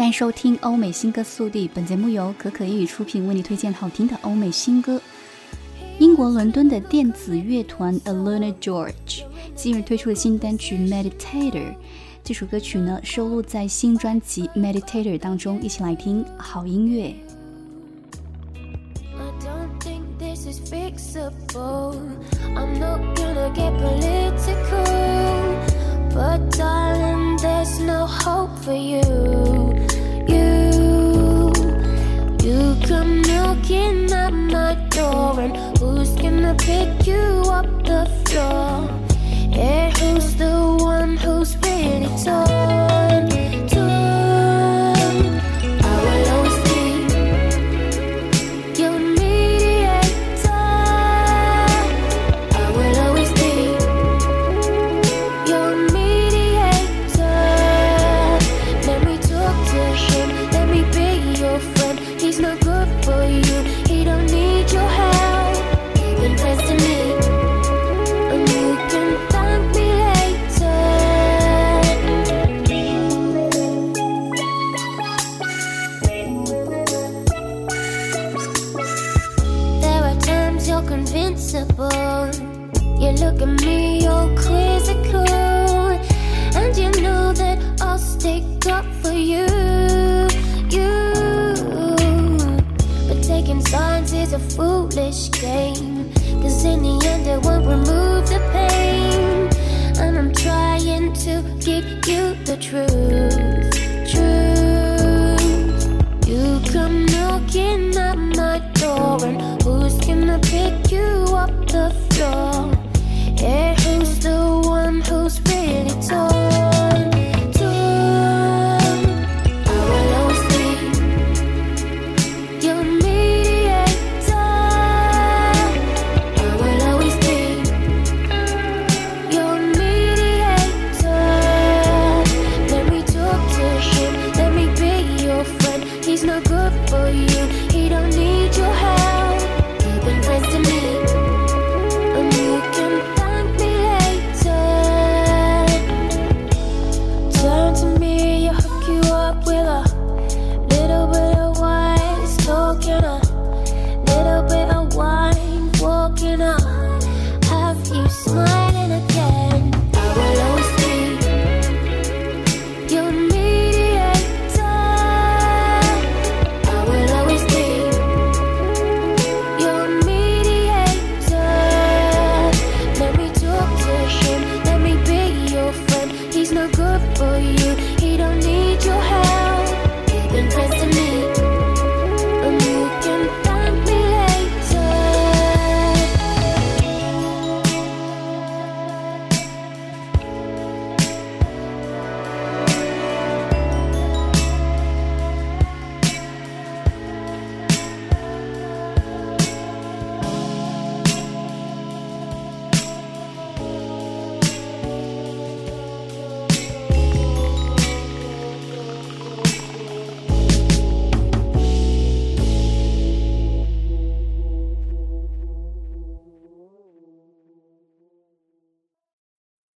欢迎收听欧美新歌速递，本节目由可可英语出品，为你推荐好听的欧美新歌。英国伦敦的电子乐团 Aluna George 近日推出了新单曲 Meditator， 这首歌曲呢收录在新专辑 Meditator 当中，一起来听好音乐。 Is fixable. I'm not gonna get political, but darling, there's no hope for you. You come knocking at my door, and who's gonna pick you up the floor? Yeah, who's the one who's really torn? I will always be your invincible. You look at me, you're quizzical, and you know that I'll stick up for you. But taking sides is a foolish game, 'cause in the end it won't remove the pain. And I'm trying to give you the truth. You come knocking at my door, and who's gonna pick you up the floor? Yeah, who's the one who's really torn? I will always be your mediator. I will always be your mediator. Let me talk to him, let me be your friend. He's no good for you, he don't need your help. You've been friends to me, and you can thank me later. Turn to me, I'll hook you up with a little bit of wise talking, a little bit of wine walking up. Have you smile?